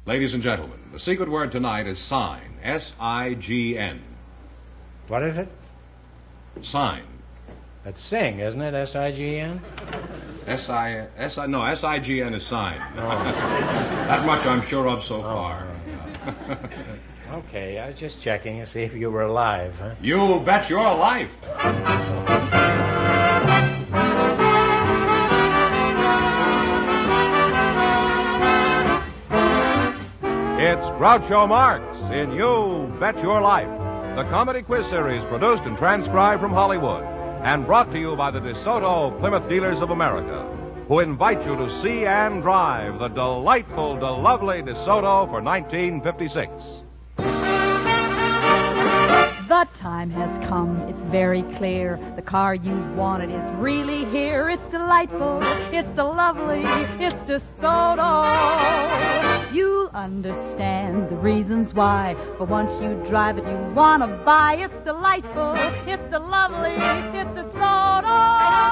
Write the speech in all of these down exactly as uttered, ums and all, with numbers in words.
Ladies and gentlemen, the secret word tonight is sign. S I G N. What is it? Sign. That's sing, isn't it? S I G N? S I... S I... No, S I G N is sign. Oh. That much I'm sure of so Oh, far. oh. Okay, I was just checking to see if you were alive, huh? You bet your life. It's Groucho Marx in You Bet Your Life, the comedy quiz series produced and transcribed from Hollywood and brought to you by the DeSoto Plymouth Dealers of America, who invite you to see and drive the delightful, the lovely DeSoto for nineteen fifty-six. The time has come, it's very clear. The car you wanted is really here. It's delightful, it's the lovely, it's DeSoto. You'll understand the reasons why. For once you drive it, you want to buy. It's delightful, it's the lovely, it's DeSoto.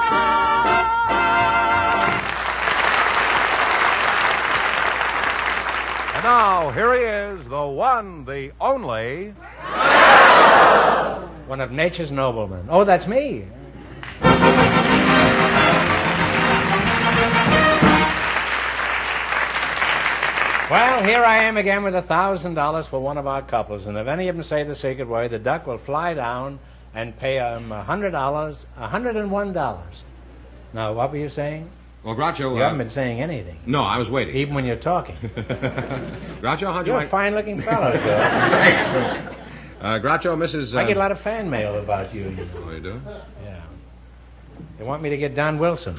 And now, here he is, the one, the only... One of nature's noblemen. Oh, that's me. Well, here I am again with a thousand dollars for one of our couples, and if any of them say the secret word, the duck will fly down and pay them a hundred dollars, a hundred and one dollars. Now, what were you saying? Well, Groucho... You uh, haven't been saying anything. No, I was waiting. Even when you're talking. Groucho, how'd you You're like... a fine-looking fellow, Joe. Uh, Groucho, Missus Uh... I get a lot of fan mail about you. you know. Oh, you do? Yeah. They want me to get Don Wilson.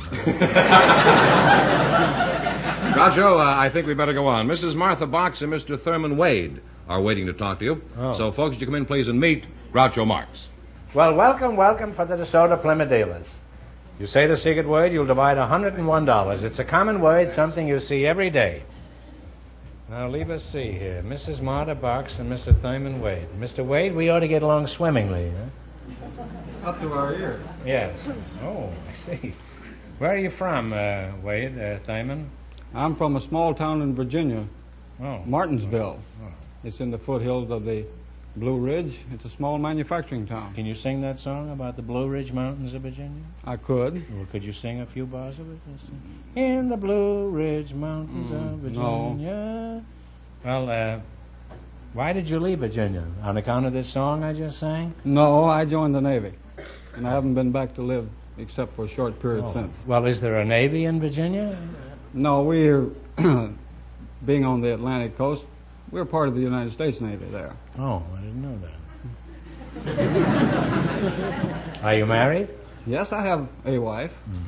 Groucho, uh, I think we better go on. Missus Martha Box and Mister Thurman Wade are waiting to talk to you. Oh. So, folks, would you come in, please, and meet Groucho Marx. Well, welcome, welcome for the DeSoto Plymouth Dealers. You say the secret word, you'll divide one hundred and one dollars. It's a common word, something you see every day. Now, leave us see here. Missus Martha Box and Mister Thurman Wade. Mister Wade, we ought to get along swimmingly, huh? Up to our ears. Yes. Oh, I see. Where are you from, uh, Wade, uh, Thurman? I'm from a small town in Virginia, Oh. Martinsville. Oh. It's in the foothills of the Blue Ridge. It's a small manufacturing town. Can you sing that song about the Blue Ridge Mountains of Virginia? I could. Well, could you sing a few bars of it? In the Blue Ridge Mountains Mm, of Virginia. Well, uh, why did you leave Virginia? On account of this song I just sang? No, I joined the Navy, and I haven't been back to live except for a short period Oh. since. Well, is there a Navy in Virginia? No, we're, being on the Atlantic coast, we're part of the United States Navy there. Oh, I didn't know that. Are you married? Yes, I have a wife.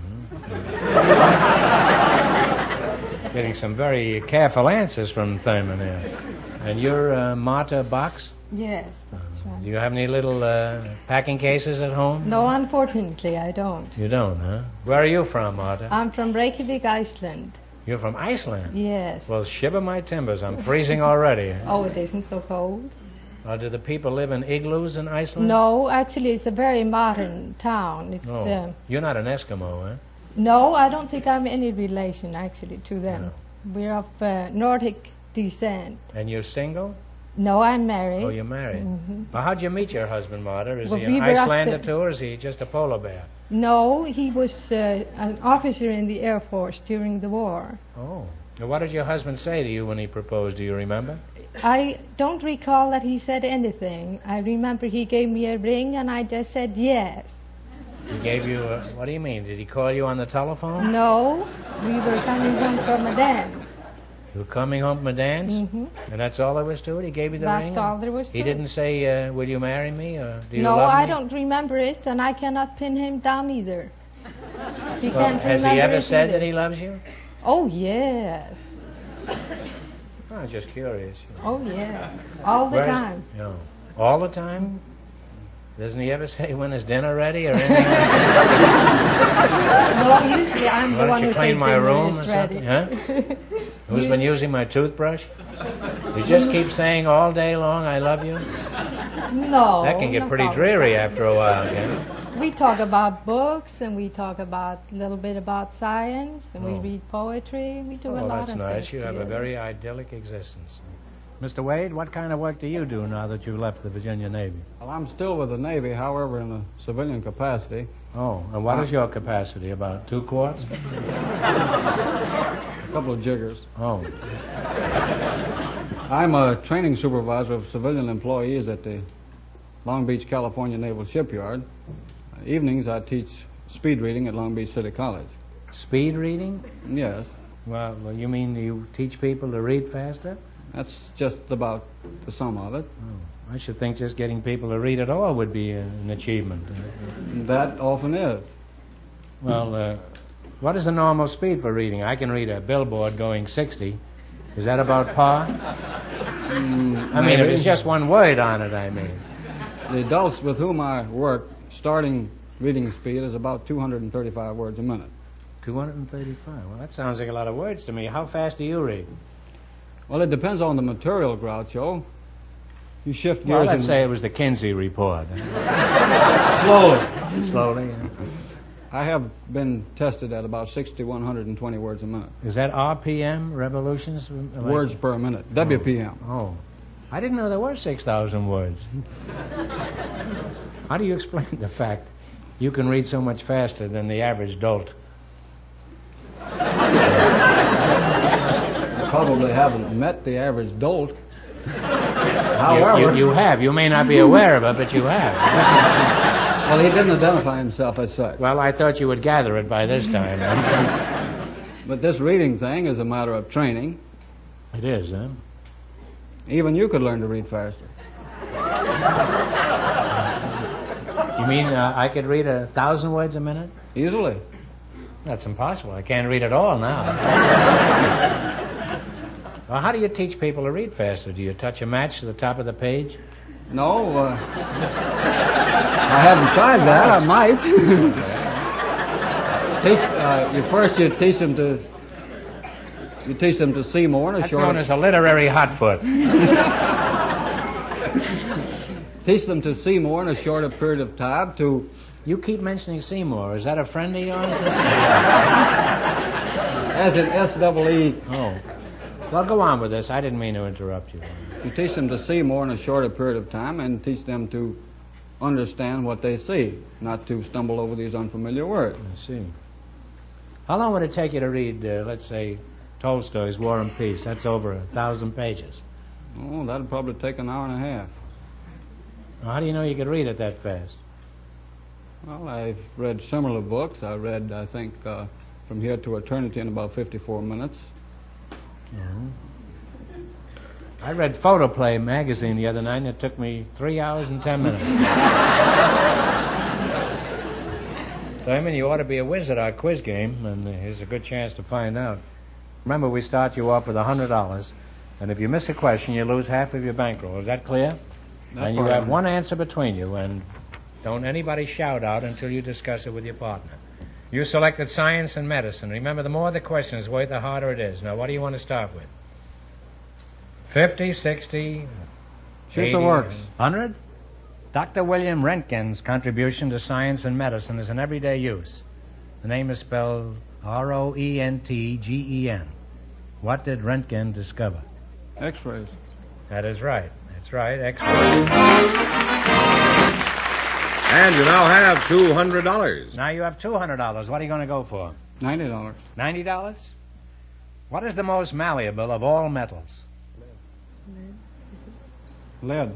Getting some very careful answers from Thurman here. And you're uh, Martha Box? Yes, that's Do right. you have any little uh, packing cases at home? No, unfortunately, I don't. You don't, huh? Where are you from, Martha? I'm from Reykjavik, Iceland. You're from Iceland? Yes. Well, shiver my timbers. I'm freezing already. Oh, it isn't so cold. Uh, do the people live in igloos in Iceland? No, actually, it's a very modern town. It's Oh. uh, You're not an Eskimo, huh? no, I don't think I'm any relation actually to them. We're of uh, Nordic descent. And you're single? No, I'm married. Oh, you're married. Mhm. Well, how'd you meet your husband, Martha? Is Well, he we an were at Icelander, the- too, or is he just a polar bear? No, he was uh, an officer in the Air Force during the war. Oh. Now, what did your husband say to you when he proposed? Do you remember? I don't recall that he said anything. I remember he gave me a ring and I just said yes. He gave you a... What do you mean? Did he call you on the telephone? No, we were coming home from a dance. You were coming home from a dance? Mhm. And that's all there was to it? He gave you the That's ring? all there was to He it. didn't say, uh, will you marry me, or do you No, love I me? don't remember it, and I cannot pin him down either. He Well, can't has he remember ever it said either. that he loves you? Oh, yes. Oh, I'm just curious. Oh, yeah. All the Where's- time. No. All the time? Doesn't he ever say when is dinner ready or anything? No, usually I'm Why the don't one you who clean says my dinner room is or ready. something, huh? Who's been using my toothbrush? You just keep saying all day long, I love you? No. That can get not pretty all the dreary time. after a while, can it? We talk about books, and we talk about a little bit about science, and Oh. we read poetry. We do a Oh, lot that's of nice. things You have a together. very idyllic existence. Mister Wade, what kind of work do you do now that you left the Virginia Navy? Well, I'm still with the Navy, however, in a civilian capacity. Oh, and what is your capacity? About two quarts? A couple of jiggers. Oh. I'm a training supervisor of civilian employees at the Long Beach, California Naval Shipyard. Uh, evenings, I teach speed reading at Long Beach City College. Speed reading? Yes, Well, well, you mean you teach people to read faster? that's just about the sum of it. Oh, I should think just getting people to read at all would be uh, an achievement. That often is. Well, uh, what is the normal speed for reading? I can read a billboard going sixty. Is that about par? Mm, I mean, if maybe. it's just one word on it, I mean. The adults with whom I work, starting reading speed is about two hundred thirty-five words a minute. two hundred thirty-five. Well, that sounds like a lot of words to me. How fast do you read? Well, it depends on the material, Groucho. You shift gears Well, let's and say it was the Kinsey report. slowly. Slowly. yeah. I have been tested at about six thousand one hundred twenty words a minute. Is that R P M, revolutions? Like- Words per minute. W P M. Oh. I didn't know there were six thousand words. How do you explain the fact you can read so much faster than the average dolt? Probably haven't met the average dolt. You, However, you, you have. You may not be aware of it, but you have. well, he didn't identify himself as such. Well, I thought you would gather it by this time. But this reading thing is a matter of training. It is, huh? Even you could learn to read faster. You mean uh, I could read a thousand words a minute? Easily. That's impossible. I can't read at all now. Well, how do you teach people to read faster? Do you touch a match to the top of the page? No, uh, I haven't tried that. I might. teach, uh, you first you teach them to you teach them to see more in a That's short. known as a literary hotfoot. Teach them to see more in a shorter period of time. To You keep mentioning Seymour. Is that a friend of yours? as in S double E. Oh. Well, go on with this. I didn't mean to interrupt you. You teach them to see more in a shorter period of time, and teach them to understand what they see, not to stumble over these unfamiliar words. I see. How long would it take you to read, uh, let's say, Tolstoy's War and Peace? That's over a thousand pages. Oh, that'd probably take an hour and a half. Well, how do you know you could read it that fast? Well, I've read similar books. I read, I think, uh, From Here to Eternity in about fifty-four minutes. Mm-hmm. I read Photoplay magazine the other night, and it took me three hours and ten minutes. So, I mean, you ought to be a whiz at our quiz game, and here's a good chance to find out. Remember, we start you off with one hundred dollars, and if you miss a question, you lose half of your bankroll. Is that clear? That's and you right. have one answer between you, and don't anybody shout out until you discuss it with your partner. You selected science and medicine. Remember, the more the question is worth, the harder it is. Now, what do you want to start with? fifty, sixty, Shoot eighty, the works. one hundred? Doctor William Röntgen's contribution to science and medicine is in everyday use. The name is spelled R O E N T G E N. What did Röntgen discover? X-rays. That is right. That's right. X-ray. And you now have two hundred dollars. Now you have two hundred dollars. What are you going to go for? Ninety dollars. ninety dollars? What is the most malleable of all metals? Lead.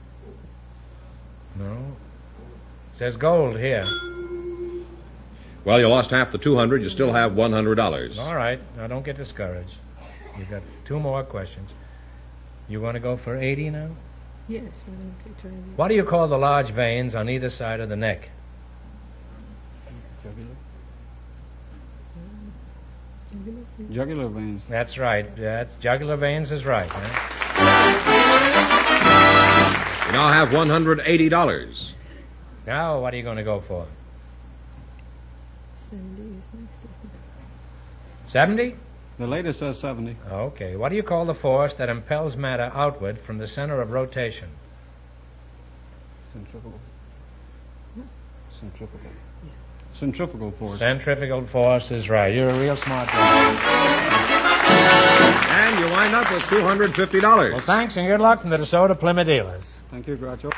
No. It says gold here. Well, you lost half the two hundred. You still have one hundred dollars. All right. Now don't get discouraged. You've got two more questions. You want to go for eighty now? Yes, we're going to try it. What do you call the large veins on either side of the neck? Jugular veins. That's right. That's jugular veins is right. Huh? You now have one hundred eighty dollars. Now what are you going to go for? Seventy? The latest says seventy. Okay. What do you call the force that impels matter outward from the center of rotation? Centrifugal. Centrifugal. Centrifugal force. Centrifugal force is right. You're a real smart guy. And you wind up with two hundred fifty dollars. Well, thanks and good luck from the DeSoto Plymouth dealers. Thank you, Groucho.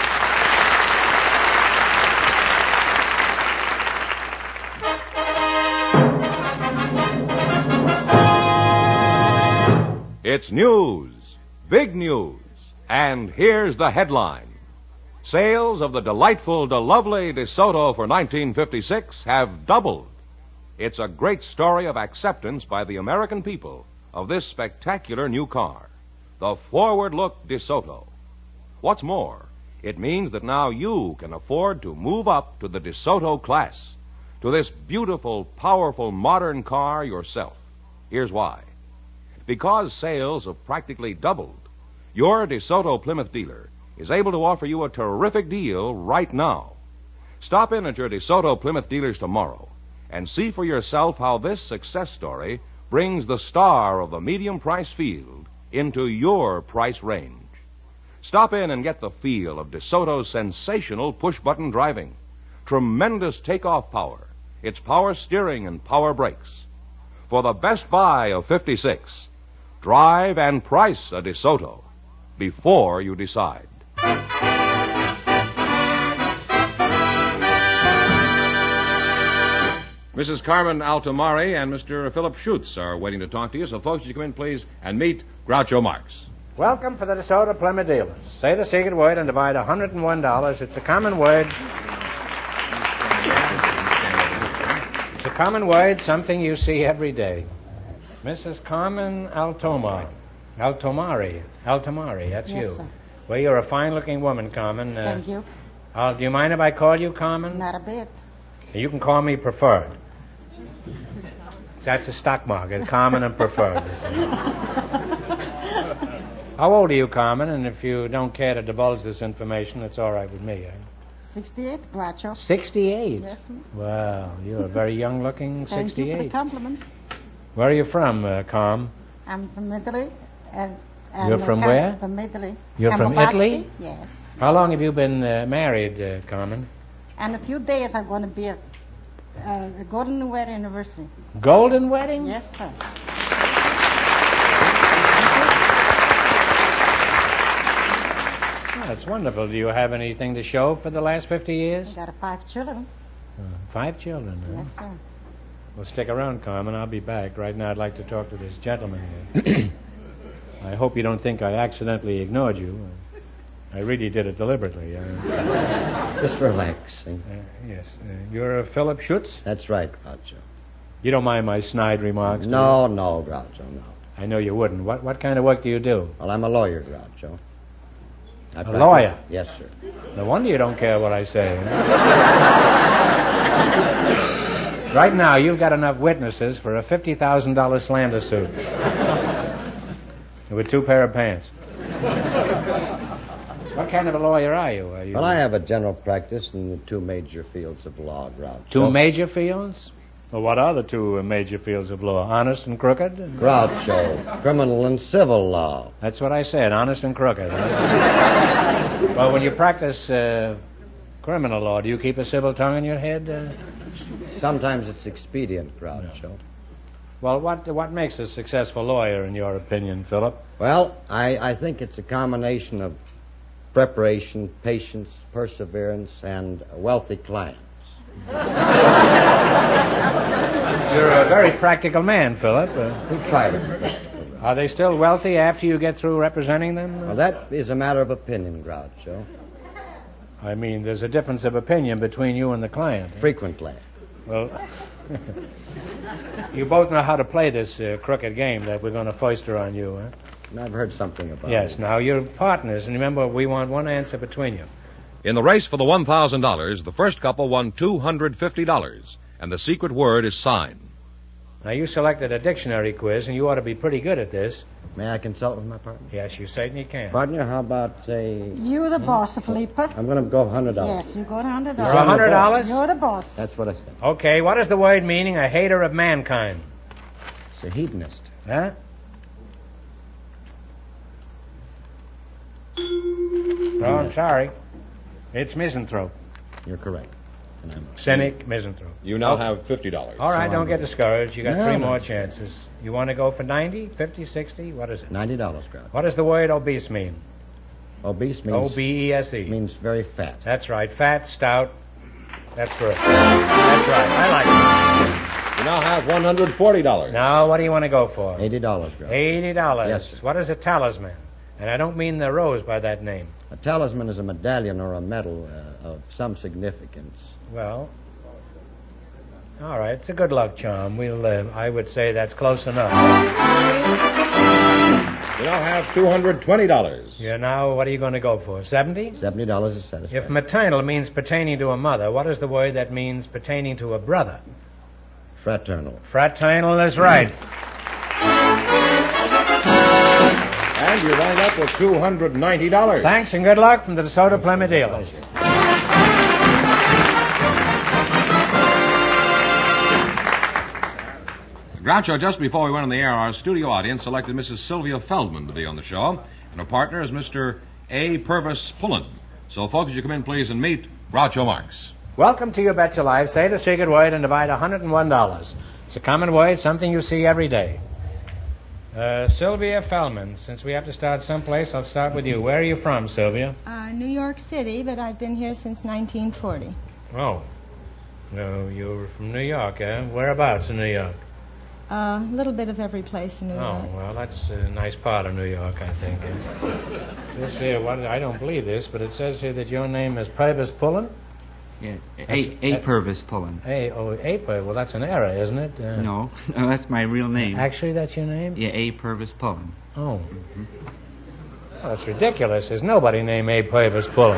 It's news, big news, and here's the headline. Sales of the delightful, de-lovely DeSoto for nineteen fifty-six have doubled. It's a great story of acceptance by the American people of this spectacular new car, the forward-look DeSoto. What's more, it means that now you can afford to move up to the DeSoto class, to this beautiful, powerful, modern car yourself. Here's why. Because sales have practically doubled, your DeSoto Plymouth dealer is able to offer you a terrific deal right now. Stop in at your DeSoto Plymouth dealers tomorrow and see for yourself how this success story brings the star of the medium price field into your price range. Stop in and get the feel of DeSoto's sensational push-button driving, tremendous takeoff power, its power steering and power brakes. For the best buy of fifty-six, drive and price a DeSoto before you decide. Missus Carmen Altomari and Mister Philip Schutz are waiting to talk to you, so folks, you come in, please, and meet Groucho Marx. Welcome for the DeSoto Plymouth dealers. Say the secret word and divide one hundred one dollars. It's a common word. It's a common word, something you see every day. Missus Carmen Altomari. Altomari. Altomari, that's Yes, you. sir. Well, you're a fine-looking woman, Carmen. Uh, Thank you. Uh, do you mind if I call you Carmen? Not a bit. You can call me Preferred. That's a stock market, Carmen and Preferred. How old are you, Carmen? And if you don't care to divulge this information, it's all right with me. Eh? sixty-eight, Groucho. sixty-eight? Yes, sir. Well, you're a very young-looking Thank sixty-eight. you for the compliment. Where are you from, uh, Carm? I'm from Italy. And, and You're from uh, where? From Italy. You're from Campobasso. Italy? Yes. How long have you been uh, married, uh, Carmen? And a few days I'm going to be a, uh, a Golden New Era anniversary. Golden wedding? Yes, sir. Oh, that's wonderful. Do you have anything to show for the last fifty years? I got a five children. Uh, five children, huh? Yes, sir. Well, stick around, Carmen. I'll be back. Right now, I'd like to talk to this gentleman here. I hope you don't think I accidentally ignored you. I really did it deliberately. Uh, Just relaxing. uh, yes. Uh, you're uh, Philip Schutz? That's right, Groucho. You don't mind my snide remarks? do No, no, Groucho, no. you? I know you wouldn't. What what kind of work do you do? Well, I'm a lawyer, Groucho. I A practice- lawyer? Yes, sir. No wonder you don't care what I say. Right now, you've got enough witnesses for a fifty thousand dollars slander suit. With two pair of pants. What kind of a lawyer are you? Are you Well, I have a general practice in the two major fields of law, Groucho. Two major fields? Well, what are the two uh, major fields of law? Honest and crooked? Groucho, criminal and civil law. That's what I said, honest and crooked. Huh? Well, when you practice uh, criminal law, do you keep a civil tongue in your head? Uh, Sometimes it's expedient, Groucho. well, what what makes a successful lawyer, in your opinion, Philip? Well, I, I think it's a combination of preparation, patience, perseverance, and wealthy clients. You're a very practical man, Philip. Uh, We try to be practical, Groucho. are they still wealthy after you get through representing them? Well, that is a matter of opinion, Groucho. I mean, there's a difference of opinion between you and the client. Frequently. Well, you both know how to play this uh, crooked game that we're going to foister on you, huh? And I've heard something about Yes, it. now you're partners, and remember, we want one answer between you. In the race for the one thousand dollars, the first couple won two hundred fifty dollars, and the secret word is sign. Now, you selected a dictionary quiz, and you ought to be pretty good at this. May I consult with my partner? Yes, you certainly can. Partner, how about, say... You're the boss, Philippe. I'm going to go one hundred dollars. Yes, you go to one hundred For dollars. a hundred dollars? You're the boss. That's what I said. Okay, what is the word meaning a hater of mankind? It's a hedonist. Huh? Oh, I'm sorry. It's misanthrope. You're correct. And I'm Cynic, misanthrope. You now Oh. have fifty dollars. All right, So don't I'm- get discouraged. You got No, three no. more chances. You want to go for ninety, fifty, sixty? What is it? ninety dollars, Groucho. What does the word obese mean? Obese O means, B E S E. means very fat. That's right. Fat, stout. That's good. That's right. I like it. You now have one hundred forty dollars. Now, what do you want to go for? eighty dollars, Groucho. Eighty dollars. Yes, sir. What is a talisman? And I don't mean the rose by that name. A talisman is a medallion or a medal uh, of some significance. Well, all right. It's a good luck charm. We'll. Uh, I would say that's close enough. You now have two hundred twenty dollars. Yeah. Now, what are you going to go for? Seventy? seventy dollars is satisfactory. If maternal means pertaining to a mother, what is the word that means pertaining to a brother? Fraternal. Fraternal is right. And you wind up with two hundred ninety dollars. Thanks and good luck from the DeSoto Plymouth dealers. Groucho, just before we went on the air, our studio audience selected Missus Sylvia Feldman to be on the show, and her partner is Mister A. Purvis Pullen. So, folks, would you come in, please, and meet Groucho Marx. Welcome to You Bet Your Life. Say the secret word and divide one hundred one dollars. It's a common word, something you see every day. Uh, Sylvia Feldman, since we have to start someplace, I'll start with you. Where are you from, Sylvia? Uh, New York City, but I've been here since nineteen forty. Oh. No, you're from New York, eh? Whereabouts in New York? A little bit of every place in New Oh, York. well, that's a nice part of New York, I think. It says here, what, I don't believe this, but it says here that your name is Purvis Pullen? Yeah, That's- A, A Purvis Pullen. A, oh, A, Purvis. Well, that's an error, isn't it? Uh, No, no, that's my real name. Actually, that's your name? Yeah, A Purvis Pullen. Oh. Well, that's ridiculous. There's nobody named A. Purvis Pullen.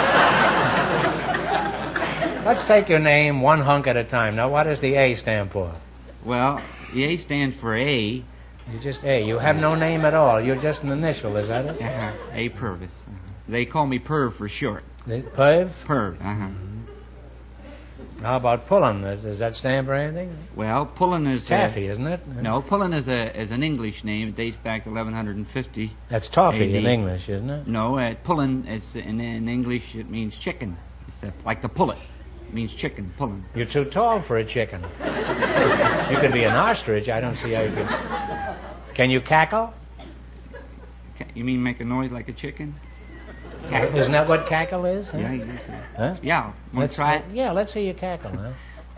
Let's take your name one hunk at a time. Now, what does the A stand for? Well, the A stands for A. You're just A. You have no name at all. You're just an initial, is that it? Uh-huh. A Purvis. Uh-huh. They call me Perv for short. The Perv? Perv. Uh-huh. How about Pullen? Does, does that stand for anything? Well, Pullen is It's taffy, isn't it? No, Pullen is a is an English name. It dates back to eleven fifty. That's toffee A D. in English, isn't it? No, uh, Pullen is in, in English. It means chicken. It's uh, like the pullet. It means chicken. Pullen. You're too tall for a chicken. You could be an ostrich. I don't see how you could. Can you cackle? Ca- You mean make a noise like a chicken? Isn't that what cackle is? Huh? Yeah, you can. Huh? Yeah. Want Let's to try it? Yeah, let's see you cackle, huh?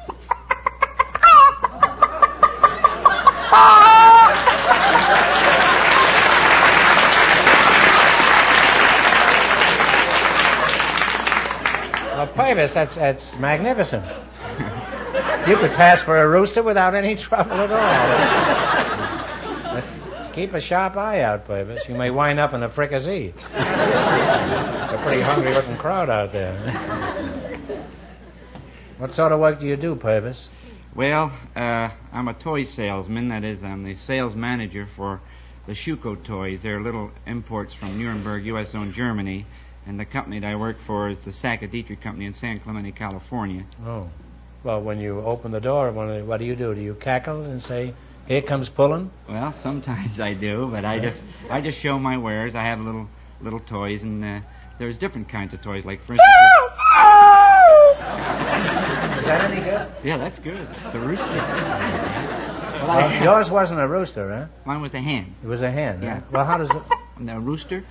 Well, Purvis, that's that's magnificent. You could pass for a rooster without any trouble at all. Keep a sharp eye out, Purvis. You may wind up in a fricassee. It's a pretty hungry-looking crowd out there. What sort of work do you do, Purvis? Well, uh, I'm a toy salesman. That is, I'm the sales manager for the Schuko toys. They're little imports from Nuremberg, U S owned Germany. And the company that I work for is the Saka Dietrich Company in San Clemente, California. Oh. Well, when you open the door, what do you do? Do you cackle and say, "Here comes Pullen"? Well, sometimes I do, but I just I just show my wares. I have little little toys, and uh, there's different kinds of toys. Like, for instance... Is that any good? Yeah, that's good. It's a rooster. Well, Well, I, yours wasn't a rooster, huh? mine was a hen. It was a hen. Yeah. Huh? Well, how does it... And the rooster...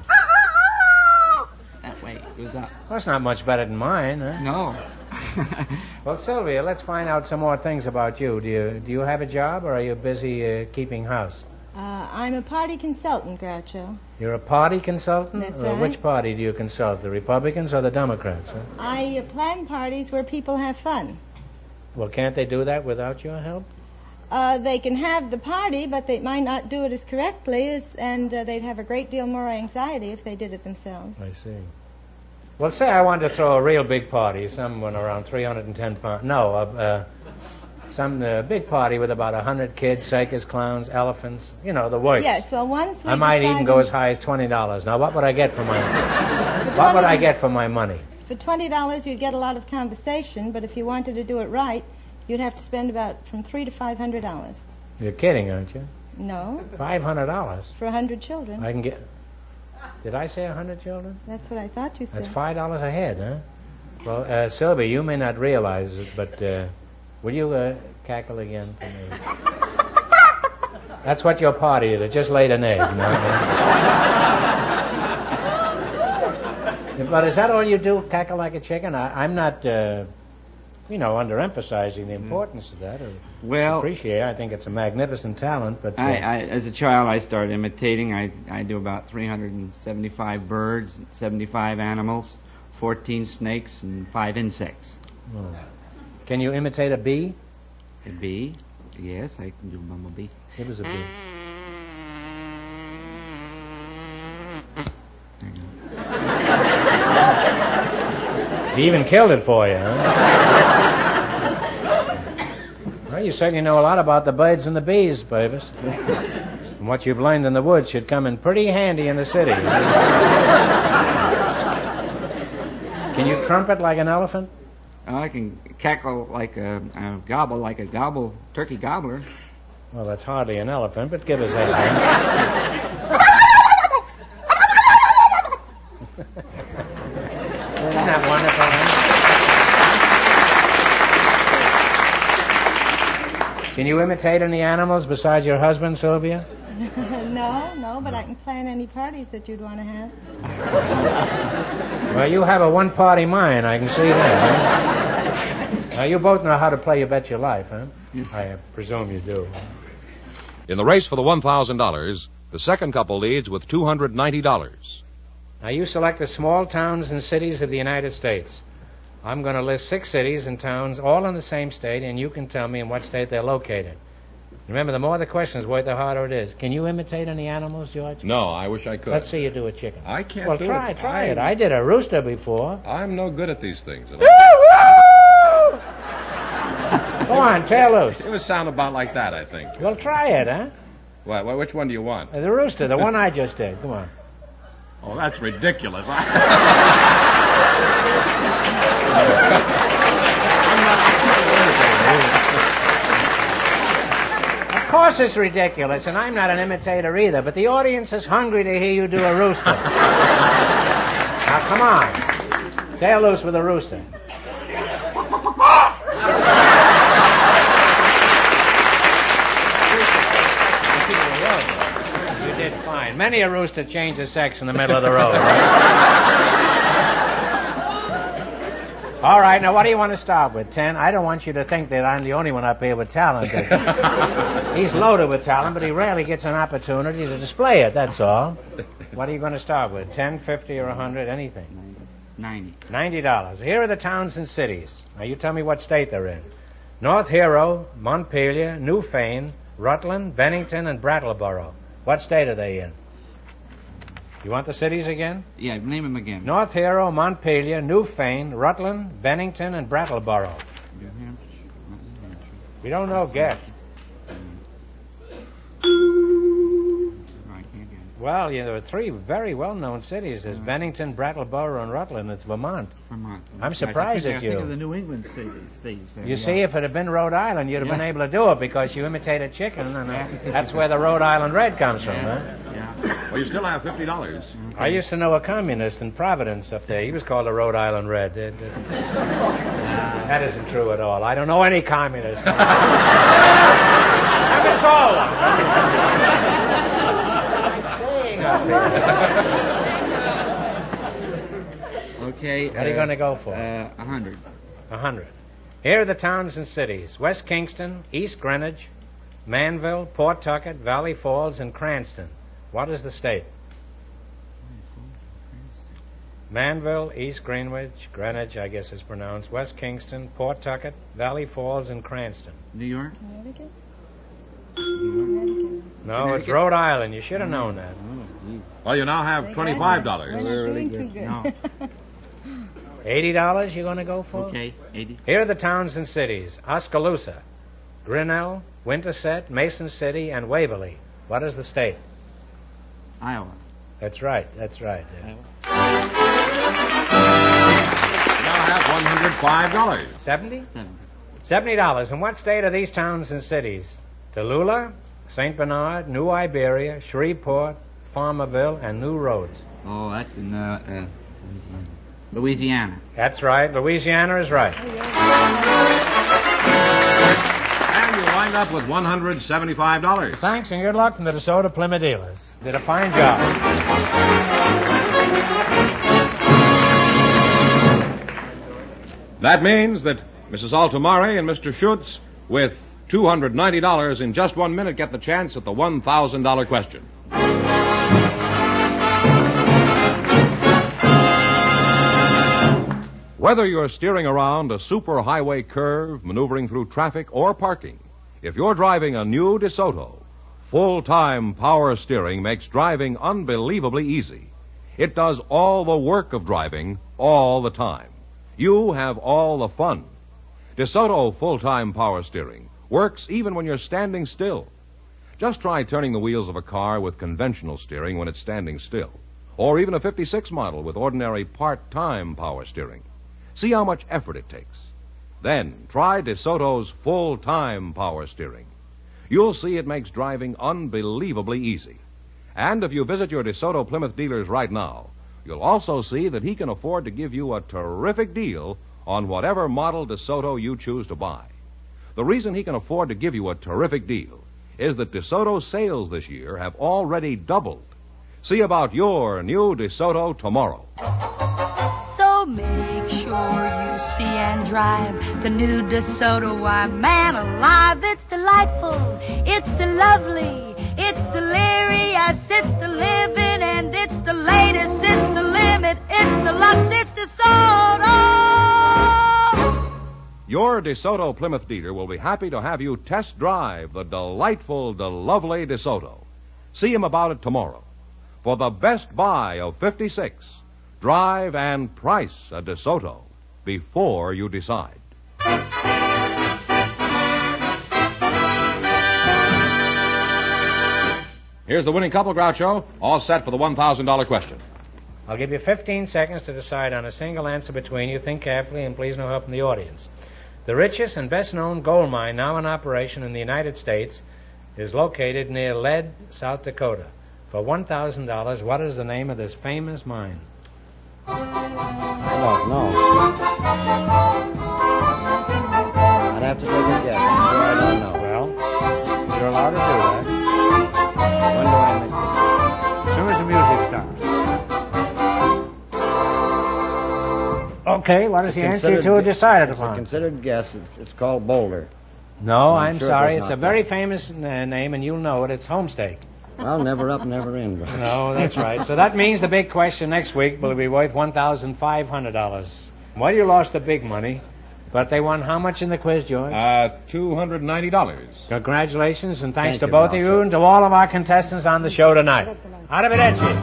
That way it goes up. Well, it's not much better than mine, huh? No. Well, Sylvia, let's find out some more things about you. Do you do you have a job, or are you busy uh, keeping house? Uh, I'm a party consultant, Groucho. You're a party consultant? That's Uh, right. Which party do you consult, the Republicans or the Democrats? Huh? I uh, plan parties where people have fun. Well, can't they do that without your help? Uh, they can have the party, but they might not do it as correctly, as, and uh, they'd have a great deal more anxiety if they did it themselves. I see. Well, say I wanted to throw a real big party, someone around three hundred ten pounds. No, uh, uh, some uh, big party with about one hundred kids, circus clowns, elephants, you know, the works. Yes, well, once we I might even decided- go as high as twenty dollars. Now, what would I get for my What would I get for my money? For twenty dollars, you'd get a lot of conversation, but if you wanted to do it right, you'd have to spend about from three to five hundred dollars. You're kidding, aren't you? No, Five hundred dollars. for a hundred children. I can get. Did I say a hundred children? That's what I thought you said. That's five dollars a head, huh? Well, uh, Sylvia, you may not realize it, but uh, will you uh, cackle again for me? That's what your party is. It just laid an egg. You know? But is that all you do, cackle like a chicken? I, I'm not, uh, you know, underemphasizing the importance of that. Or Well, appreciate it. I think it's a magnificent talent, but... Uh, I, I, as a child, I started imitating. I, I do about three hundred seventy-five birds, seventy-five animals, fourteen snakes, and five insects. oh. Can you imitate a bee? A bee? Yes, I can do a bumblebee. Give us a bee. He even killed it for you, huh? Well, you certainly know a lot about the birds and the bees, Purvis. And what you've learned in the woods should come in pretty handy in the city. Can you trumpet like an elephant? Oh, I can cackle like a, a gobble, like a gobble turkey gobbler. Well, that's hardly an elephant, but give us that. Isn't that wonderful, huh? Can you imitate any animals besides your husband, Sylvia? No, no, but I can plan any parties that you'd want to have. Well, you have a one-party mind, I can see that. Huh? Now, you both know how to play You Bet Your Life, huh? Yes. I presume you do. In the race for the one thousand dollars, the second couple leads with two hundred ninety dollars. Now, you select the small towns and cities of the United States. I'm going to list six cities and towns, all in the same state, and you can tell me in what state they're located. Remember, the more the questions worth, the harder it is. Can you imitate any animals, George? No, I wish I could. Let's see you do a chicken. I can't well, do try, it. try I... it. I did a rooster before. I'm no good at these things. Go on, tear loose. It would sound about like that, I think. Well, try it, huh? What, what, which one do you want? Uh, the rooster, the one I just did. Come on. Oh, that's ridiculous. Of course it's ridiculous, and I'm not an imitator either, but the audience is hungry to hear you do a rooster. Now, come on. Tear loose with a rooster. You did fine. Many a rooster changes sex in the middle of the road. All right, now what do you want to start with, Ten? I don't want you to think that I'm the only one up here with talent. He's loaded with talent, but he rarely gets an opportunity to display it, that's all. What are you going to start with, ten, fifty, or a hundred, anything? Ninety. Ninety dollars. Here are the towns and cities. Now you tell me what state they're in. North Hero, Montpelier, Newfane, Rutland, Bennington, and Brattleboro. What state are they in? You want the cities again? Yeah, name them again. North Hero, Montpelier, Newfane, Rutland, Bennington, and Brattleboro. New Hampshire. We don't know, guess. No, I can't get it. Well, yeah, there are three very well-known cities. There's Bennington, Brattleboro, and Rutland. It's Vermont. Vermont. I'm surprised I at think, I think you. of the New England cities. states there, You yeah. see, if it had been Rhode Island, you'd have Yeah. been able to do it because you imitated chicken, and uh, that's where the Rhode Island Red comes from, huh? Yeah. Well, you still have fifty dollars. I used to know a communist in Providence up there. He was called the Rhode Island Red. It- it- that isn't true at all. I don't know any communist. Never saw one. Okay. What are you going to go for? Uh, a hundred. A hundred. Here are the towns and cities. West Kingston, East Greenwich, Manville, Pawtucket, Valley Falls, and Cranston. What is the state? Manville, East Greenwich, Greenwich, I guess it's pronounced, West Kingston, Pawtucket, Valley Falls, and Cranston. New York? Connecticut? No, it's Rhode Island. You should have known that. Well, you now have twenty-five dollars. We're not doing too good. No. Eighty dollars you're going to go for? Okay, eighty. Here are the towns and cities. Oskaloosa, Grinnell, Winterset, Mason City, and Waverly. What is the state? Iowa. That's right. That's right. Yeah. You now have one hundred five dollars. Seventy? Seventy. Seventy dollars. And what state are these towns and cities? Tallulah, Saint Bernard, New Iberia, Shreveport, Farmerville, and New Roads. Oh, that's in uh, uh Louisiana. That's right. Louisiana is right. And you wind up with one hundred seventy-five dollars. Thanks, and good luck from the DeSoto Plymouth dealers. Did a fine job. That means that Missus Altomare and Mister Schutz, with two hundred ninety dollars in just one minute, get the chance at the one thousand dollars question. Whether you're steering around a superhighway curve, maneuvering through traffic, or parking, if you're driving a new DeSoto, full-time power steering makes driving unbelievably easy. It does all the work of driving all the time. You have all the fun. DeSoto full-time power steering works even when you're standing still. Just try turning the wheels of a car with conventional steering when it's standing still, or even a fifty-six model with ordinary part-time power steering. See how much effort it takes. Then try DeSoto's full-time power steering. You'll see it makes driving unbelievably easy. And if you visit your DeSoto Plymouth dealers right now, you'll also see that he can afford to give you a terrific deal on whatever model DeSoto you choose to buy. The reason he can afford to give you a terrific deal is that DeSoto's sales this year have already doubled. See about your new DeSoto tomorrow. So make sure you see and drive the new DeSoto. Why, man alive, it's delightful, it's the lovely, it's delirious, it's the living, and it's the latest, it's the limit, it's the lux, it's DeSoto. Your DeSoto Plymouth dealer will be happy to have you test drive the delightful, the lovely DeSoto. See him about it tomorrow. For the best buy of fifty-six, drive and price a DeSoto before you decide. Here's the winning couple, Groucho, all set for the one thousand dollars question. I'll give you fifteen seconds to decide on a single answer between you. Think carefully, and please no help from the audience. The richest and best-known gold mine now in operation in the United States is located near Lead, South Dakota. For one thousand dollars, what is the name of this famous mine? I don't know. I'd have to take a guess. I'm sure I don't know. Well, you're allowed to do that. When do I make it? As soon as the music starts. Okay, what is the answer you two have decided it's upon? It's a considered guess. It's, it's called Boulder. No, I'm I'm sure sorry. it It's does a not very that. famous uh, name, and you'll know it. It's Homestake. Well, never up, never in. But... No, that's right. So that means the big question next week will be worth one thousand five hundred dollars. Well, you lost the big money, but they won how much in the quiz, George? Uh, two hundred ninety dollars. Congratulations, and thanks Thank to you, both of Ralph. you and to all of our contestants on the show tonight. Arrivederci.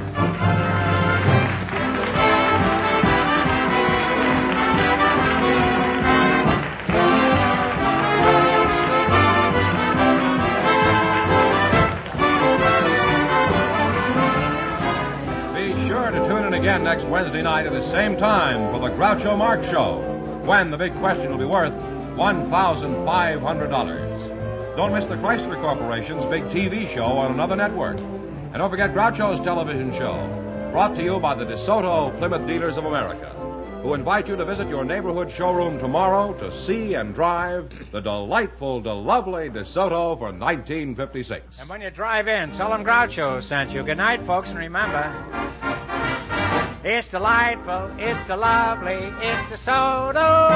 Again next Wednesday night at the same time for the Groucho Marx Show, when the big question will be worth one thousand five hundred dollars. Don't miss the Chrysler Corporation's big T V show on another network. And don't forget Groucho's television show, brought to you by the DeSoto Plymouth Dealers of America, who invite you to visit your neighborhood showroom tomorrow to see and drive the delightful, the lovely DeSoto for nineteen fifty-six. And when you drive in, tell them Groucho sent you. Good night, folks, and remember... It's delightful, it's the lovely, it's DeSoto.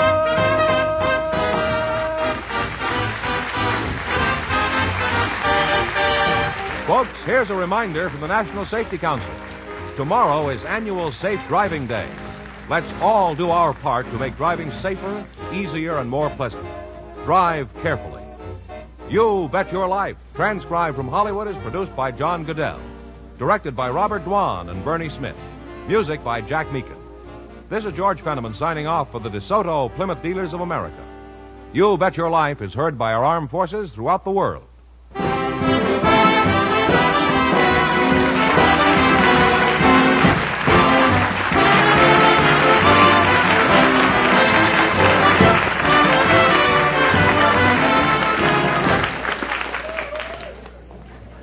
Folks, here's a reminder from the National Safety Council. Tomorrow is annual Safe Driving Day. Let's all do our part to make driving safer, easier, and more pleasant. Drive carefully. You Bet Your Life, transcribed from Hollywood, is produced by John Goodell. Directed by Robert Dwan and Bernie Smith. Music by Jack Meakin. This is George Fenneman signing off for the DeSoto Plymouth Dealers of America. You Bet Your Life is heard by our armed forces throughout the world.